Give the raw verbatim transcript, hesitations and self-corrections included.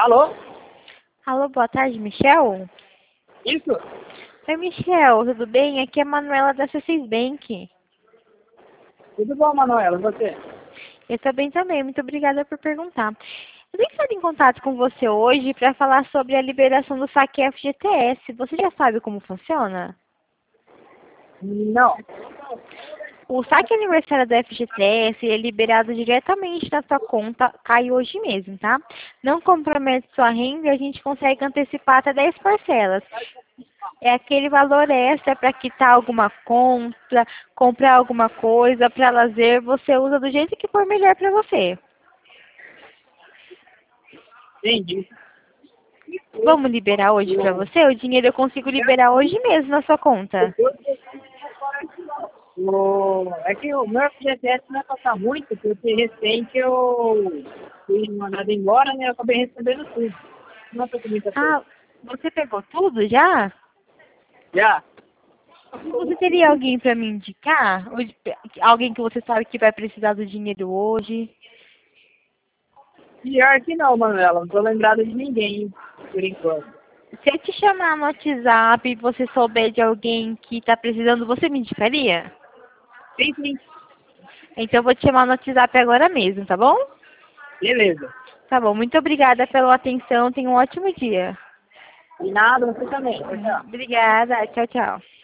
Alô? Alô, boa tarde, Michel? Isso? Oi, Michel, tudo bem? Aqui é a Manuela da C seis Bank. Tudo bom, Manuela? E você? Eu estou bem também, muito obrigada por perguntar. Eu tenho estado em contato com você hoje para falar sobre a liberação do saque F G T S. Você já sabe como funciona? Não. O saque aniversário do F G T S é liberado diretamente na sua conta, cai hoje mesmo, tá? Não compromete sua renda e a gente consegue antecipar até dez parcelas. É aquele valor extra para quitar alguma conta, comprar alguma coisa, para lazer, você usa do jeito que for melhor para você. Entendi. Vamos liberar hoje para você? O dinheiro eu consigo liberar hoje mesmo na sua conta. O... É que o meu F G T S não vai passar muito, porque recente eu fui mandado embora, né? Eu acabei recebendo tudo. Não tô com muita coisa. Ah, você pegou tudo já? Já? Você teria alguém para me indicar? Ou de- Alguém que você sabe que vai precisar do dinheiro hoje? Pior que não, Manuela. Não tô lembrado de ninguém, por enquanto. Se eu te chamar no WhatsApp e você souber de alguém que está precisando, você me indicaria? Sim, sim. Então eu vou te chamar no WhatsApp agora mesmo, tá bom? Beleza. Tá bom, muito obrigada pela atenção. Tenha um ótimo dia. E nada, você também. Tchau, tchau. Obrigada. Tchau, tchau.